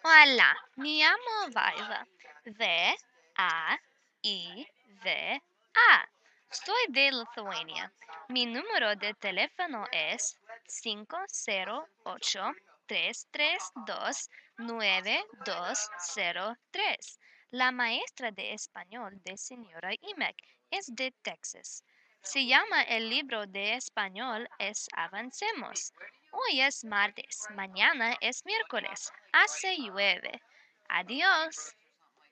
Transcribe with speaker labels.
Speaker 1: Hola, me llamo Vaiva. V-A-I-V-A. Soy de Lithuania. Mi número de teléfono es 508-332-9203. La maestra de español de señora Imek es de Texas. Se llama el libro de español es Avancemos. Hoy es martes, mañana es miércoles. Hace llueve. Adiós.